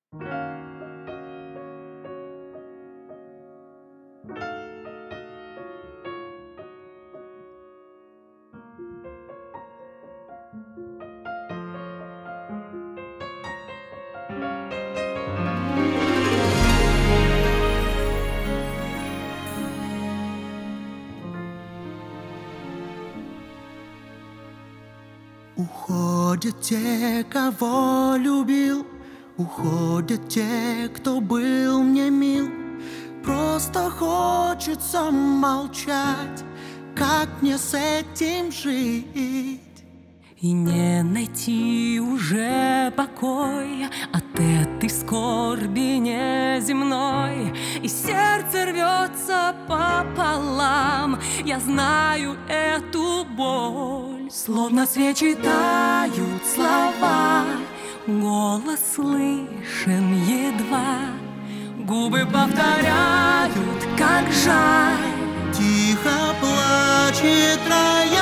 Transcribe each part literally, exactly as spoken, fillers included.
Уходят те, кого любил, уходят те, кто был мне мил. Просто хочется молчать, как мне с этим жить? И не найти уже покоя от этой скорби неземной. И сердце рвется пополам, я знаю эту боль. Словно свечи тают слова, голос слышен едва, губы повторяют, как жаль. Тихо плачет рояль,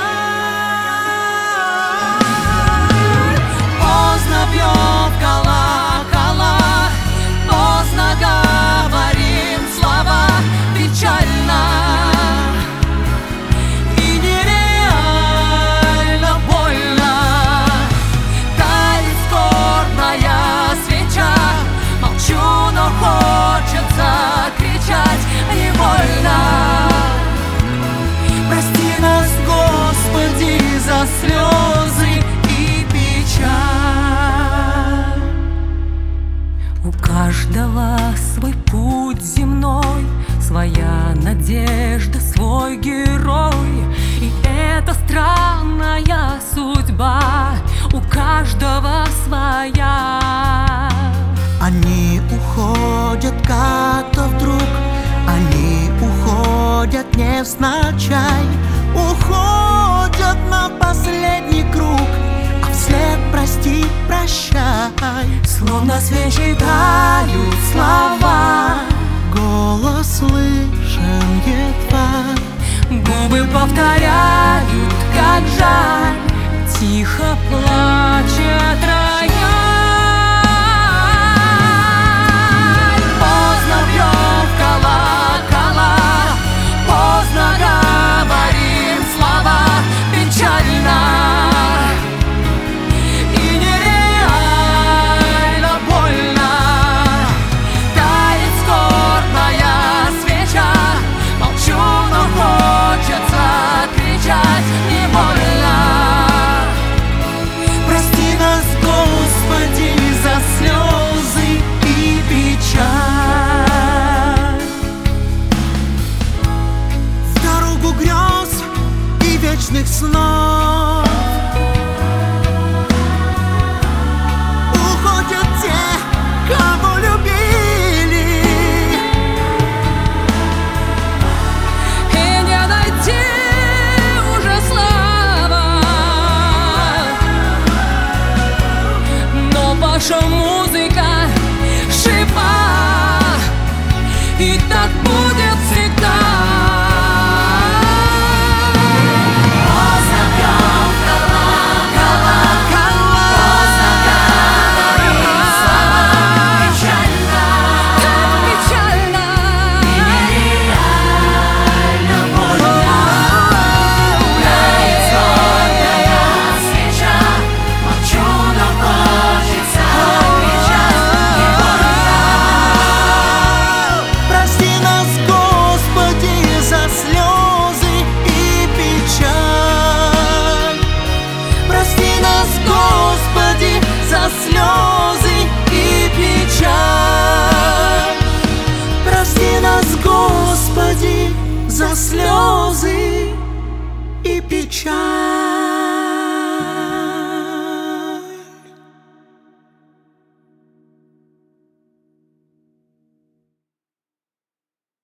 поздно бьем в колокола, поздно говорим слова, печально и нереально больно. Тает скорбная свеча, молчу, но хочется кричать невольно. прости нас, Господи, за слезы и печаль. У каждого свой путь земной, своя надежда, свой герой. И это странная судьба, у каждого своя. Они уходят как-то вдруг, они уходят невзначай, уходят на последний круг, а вслед прости, прощай. Словно свечи тают слова, голос слышен едва, губы повторяют, как жаль. Тихо плачет рояль.